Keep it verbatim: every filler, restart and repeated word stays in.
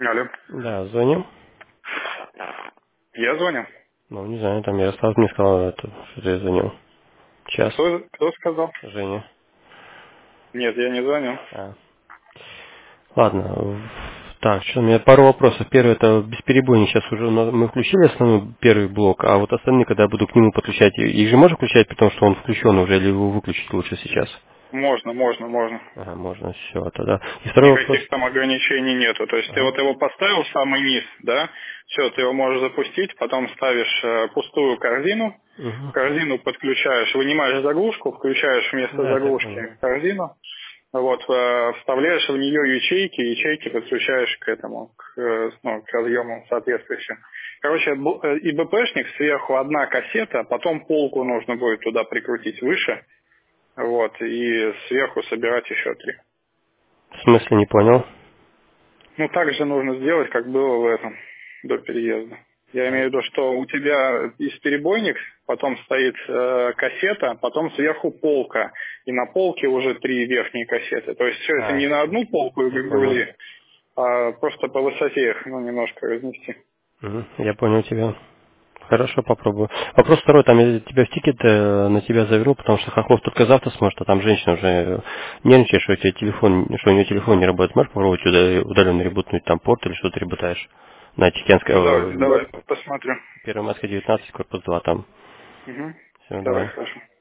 Алло. Да, звоним. Я звоню. Ну, не знаю, там Ярослав мне сказал, это, что я звонил. Сейчас. Кто, кто сказал? Женя. Нет, я не звоню. А. Ладно. в- Так, что у меня пару вопросов. Первый, это бесперебойник. Сейчас уже на- мы включили основной первый блок, а вот остальные, когда я буду к нему подключать, их же можно включать, потому что он включен уже, или его выключить лучше сейчас? Можно, можно, можно. Ага, можно, все, тогда. И второй вопрос. Никаких там ограничений нету. То есть ты Ага. вот его поставил в самый низ, да? Все, ты его можешь запустить, потом ставишь э, пустую корзину, Угу. корзину подключаешь, вынимаешь заглушку, включаешь вместо Да, это я заглушки понял. корзину, вот, э, вставляешь в нее ячейки, ячейки подключаешь к этому, к, э, ну, к разъему соответствующим. Короче, бу- э, и ИБПшник сверху одна кассета, потом полку нужно будет туда прикрутить выше, вот, и сверху собирать еще три. В смысле, не понял? Ну, так же нужно сделать, как было в этом, до переезда. Я А, имею в виду, что у тебя есть перебойник, потом стоит э, кассета, потом сверху полка, и на полке уже три верхние кассеты. То есть все это а, не на одну полку и я понял. грузи, а просто по высоте их ну, немножко разнести. Мгм, я понял тебя. Хорошо, попробую. Вопрос второй, там я тебя в тикет э, на тебя завернул, потому что Хохлов только завтра сможет, а там женщина уже э, нервничает, что у тебя телефон, что у нее телефон не работает. Можешь попробовать сюда удаленно ребутнуть там порт или что ты ребутаешь? На Чекенской, Ну, давай, э, давай посмотрю. первая Москва девятнадцать, корпус два там. Угу. Все, Давай, давай. хорошо.